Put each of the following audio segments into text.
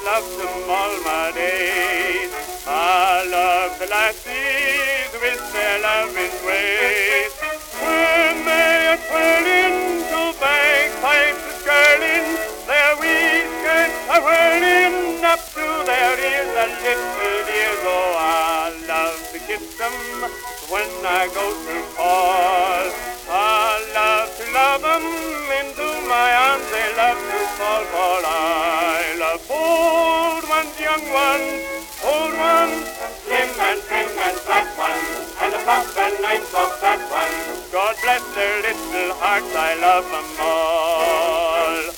loved them all my days. I love the lassies with their loving ways. When they are twirling to bagpipes and skirling, their wee skirts are whirling up to their ears, the little dears. Oh, I love to kiss them when I go to call. I love to love them into my arms, they love to fall, fall. I love old ones, young ones, old ones, slim and trim and fat ones, and the plump and nice soft fat ones. God bless their little hearts, I love them all.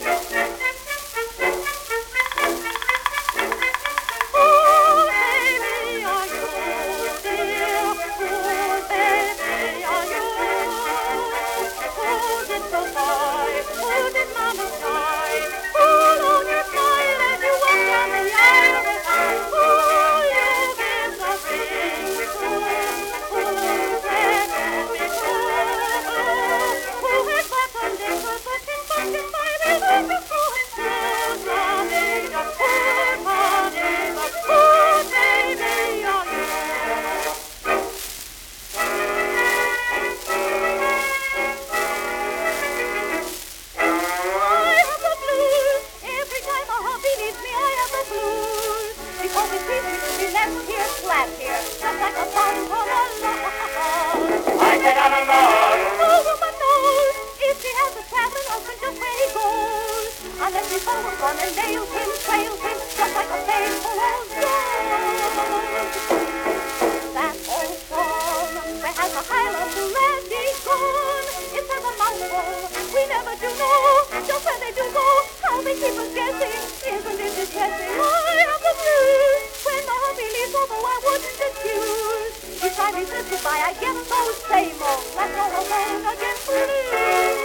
Flat here, just like a bomb on a log. I cannot alone. No woman knows if she has a traveling husband just where he goes. Unless he follows on and nails him, trails him, just like a faithful old dog. That old song, where has the Highland Lassie gone? It says a mouthful, we never do know just where they do go. How they keep us guessing, isn't it distressing? I have the blues. When the hubby leaves, although I wouldn't excuse. Each time he says goodbye, I get those same old left all alone again blues.